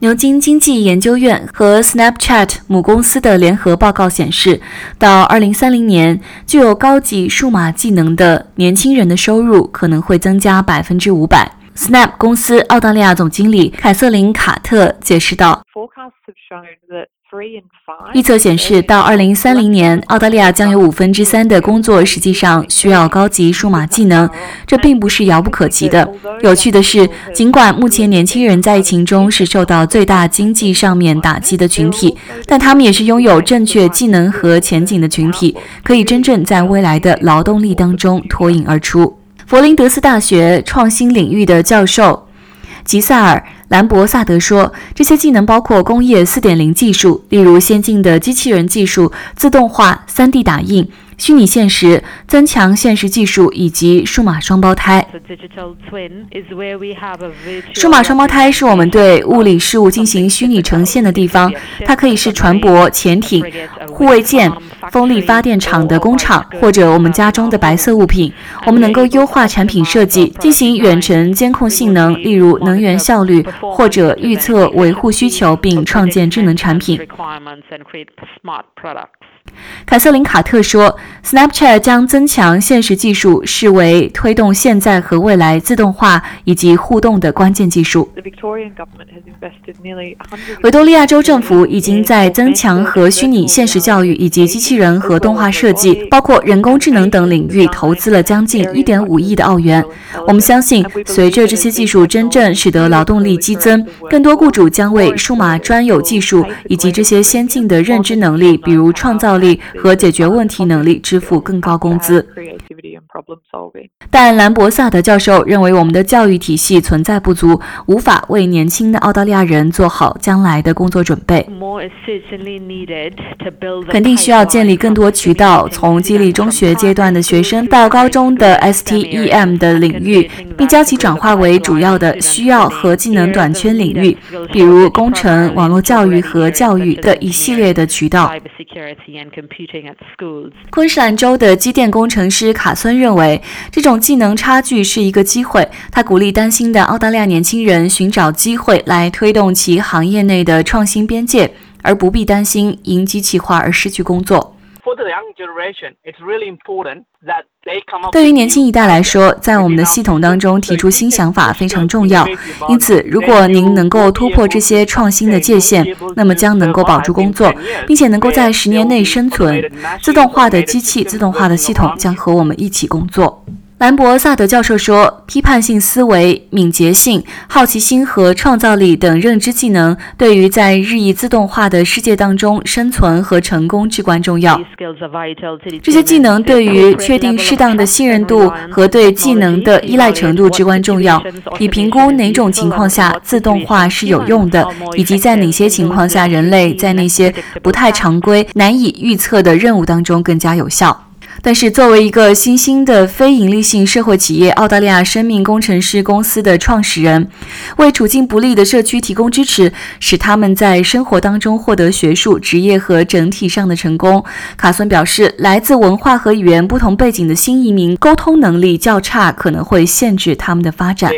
牛津经济研究院和 Snapchat 母公司的联合报告显示，到2030年，具有高级数码技能的年轻人的收入可能会增加500%。Snap 公司澳大利亚总经理凯瑟琳·卡特解释道，预测显示，到2030年，澳大利亚将有3%的工作实际上需要高级数码技能，这并不是遥不可及的。有趣的是，尽管目前年轻人在疫情中是受到最大经济上面打击的群体，但他们也是拥有正确技能和前景的群体，可以真正在未来的劳动力当中脱颖而出。佛林德斯大学创新领域的教授吉萨尔·兰博萨德说，这些技能包括工业 4.0 技术，例如先进的机器人技术、自动化、3D 打印、虚拟现实、增强现实技术以及数码双胞胎。数码双胞胎是我们对物理事物进行虚拟呈现的地方，它可以是船舶、潜艇、护卫舰、风力发电厂的工厂，或者我们家中的白色物品。我们能够优化产品设计，进行远程监控性能，例如能源效率，或者预测维护需求并创建智能产品。凯瑟琳·卡特说， Snapchat 将增强现实技术视为推动现在和未来自动化以及互动的关键技术。维多利亚州政府已经在增强和虚拟现实教育以及机器人和动画设计，包括人工智能等领域投资了将近 1.5 亿的澳元。我们相信，随着这些技术真正使得劳动力激增，更多雇主将为数码专有技术以及这些先进的认知能力，比如创造力和解决问题能力支付更高工资。但兰博萨德教授认为，我们的教育体系存在不足，无法为年轻的澳大利亚人做好将来的工作准备。肯定需要建立更多渠道，从激励中学阶段的学生到高中的 STEM 的领域，并将其转化为主要的需要和技能短缺领域，比如工程、网络教育和教育的一系列的渠道。昆士兰州的机电工程师卡孙认为，这种技能差距是一个机会。他鼓励担心的澳大利亚年轻人寻找机会来推动其行业内的创新边界，而不必担心因机器化而失去工作。对于年轻一代来说，在我们的系统当中提出新想法非常重要。因此，如果您能够突破这些创新的界限，那么将能够保住工作，并且能够在10年内生存。自动化的机器、自动化的系统将和我们一起工作。兰博萨德教授说，批判性思维、敏捷性、好奇心和创造力等认知技能对于在日益自动化的世界当中生存和成功至关重要。这些技能对于确定适当的信任度和对技能的依赖程度至关重要，以评估哪种情况下自动化是有用的，以及在哪些情况下人类在那些不太常规、难以预测的任务当中更加有效。但是作为一个新兴的非营利性社会企业澳大利亚生命工程师公司的创始人，为处境不利的社区提供支持，使他们在生活当中获得学术、职业和整体上的成功。卡孙表示，来自文化和语言不同背景的新移民沟通能力较差，可能会限制他们的发展。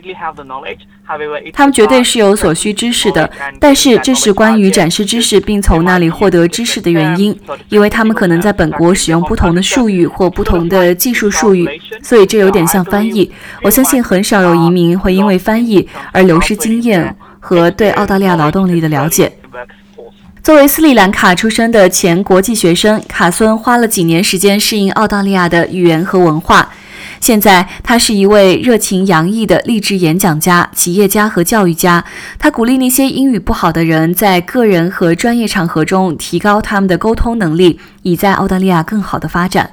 他们绝对是有所需知识的，但是这是关于展示知识并从那里获得知识的原因，因为他们可能在本国使用不同的术语或不同的技术术语，所以这有点像翻译。我相信很少有移民会因为翻译而流失经验和对澳大利亚劳动力的了解。作为斯里兰卡出生的前国际学生，卡孙花了几年时间适应澳大利亚的语言和文化。现在他是一位热情洋溢的励志演讲家、企业家和教育家。他鼓励那些英语不好的人在个人和专业场合中提高他们的沟通能力，以在澳大利亚更好的发展。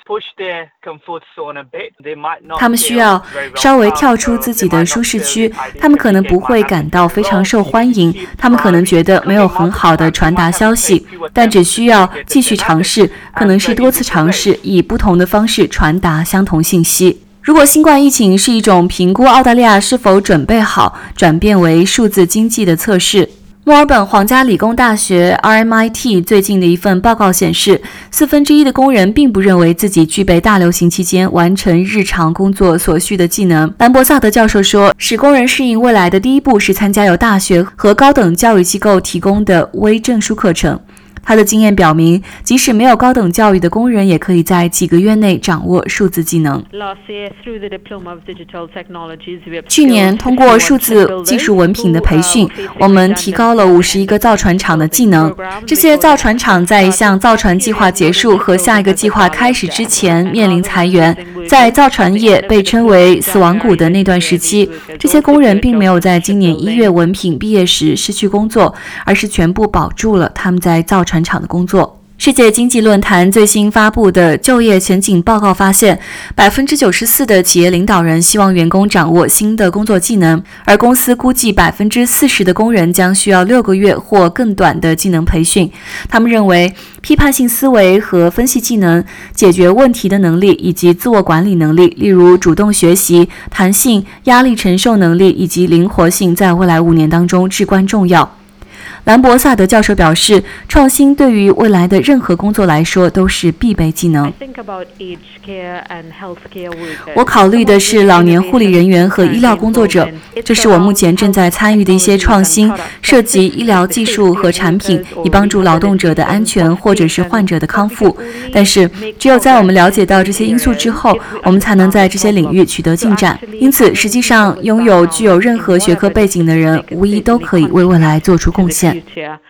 他们需要稍微跳出自己的舒适区，他们可能不会感到非常受欢迎，他们可能觉得没有很好的传达消息，但只需要继续尝试，可能是多次尝试，以不同的方式传达相同信息。如果新冠疫情是一种评估澳大利亚是否准备好转变为数字经济的测试， 墨尔本皇家理工大学 RMIT 最近的一份报告显示，1/4的工人并不认为自己具备大流行期间完成日常工作所需的技能。兰博萨德教授说，使工人适应未来的第一步是参加由大学和高等教育机构提供的微证书课程。他的经验表明，即使没有高等教育的工人，也可以在几个月内掌握数字技能。去年，通过数字技术文凭的培训，我们提高了51个造船厂的技能。这些造船厂在一项造船计划结束和下一个计划开始之前面临裁员。在造船业被称为死亡谷的那段时期，这些工人并没有在今年1月文凭毕业时失去工作，而是全部保住了他们在造船厂的工作。世界经济论坛最新发布的就业前景报告发现，94%的企业领导人希望员工掌握新的工作技能，而公司估计40%的工人将需要6个月或更短的技能培训。他们认为，批判性思维和分析技能、解决问题的能力以及自我管理能力，例如主动学习、弹性、压力承受能力以及灵活性，在未来5年当中至关重要。兰博萨德教授表示，创新对于未来的任何工作来说都是必备技能。我考虑的是老年护理人员和医疗工作者，这是我目前正在参与的一些创新，涉及医疗技术和产品，以帮助劳动者的安全或者是患者的康复。但是，只有在我们了解到这些因素之后，我们才能在这些领域取得进展。因此，实际上具有任何学科背景的人，无疑都可以为未来做出贡献。